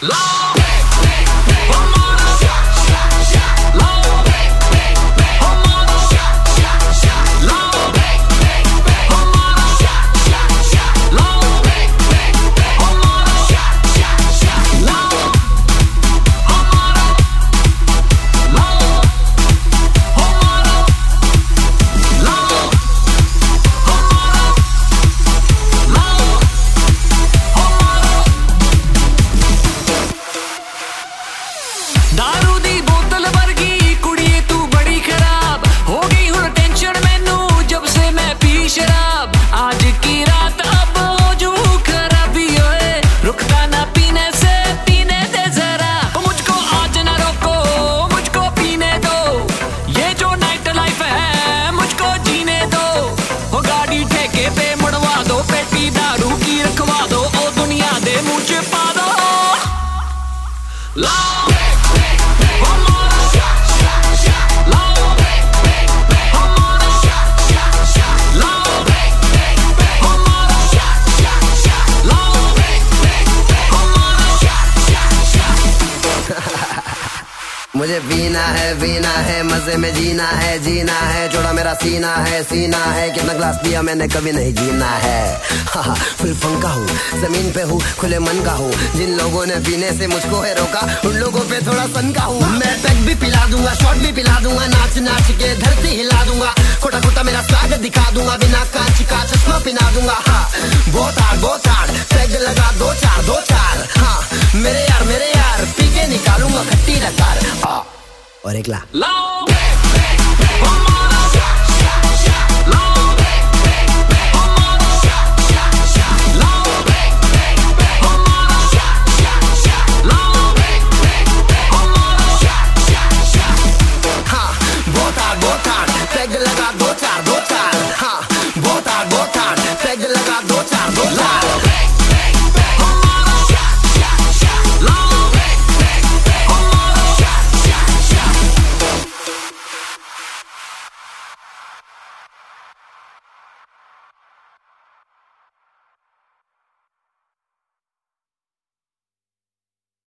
दारू दी बोतल वर्गी कुड़िए तू बड़ी खराब हो गई हूं टेंशन मैनू जब से मैं पी शराब आज की रात अब हो जू खराबी ओए रुकता ना पीने से पीने दे जरा मुझको आज ना रोको मुझको पीने दो ये जो नाइट लाइफ है मुझको जीने दो हो गाड़ी ठेके पे मुड़वा दो पेटी दारू की रखवा दो ओ दुनिया दे मुझे पा दो मुझे पीना है मजे में जीना है जोड़ा मेरा सीना है कितना ग्लास पिया मैंने कभी नहीं जीना है फुल फंका हूँ जमीन पे हूँ खुले मन का हूँ जिन लोगों ने पीने से मुझको है रोका उन लोगों पे थोड़ा सन का हूँ मैं पैक भी पिला दूंगा शॉट भी पिला दूंगा नाच नाच के धरती हिला दूंगा खोटा खोटा मेरा स्वागत दिखा दूंगा बिना कांच का चश्मा पिला दूंगा बहुत हार्ड पैग लगा दो चार हाँ मेरे यार पी के निकालूंगा खट्टी रकार और एक ला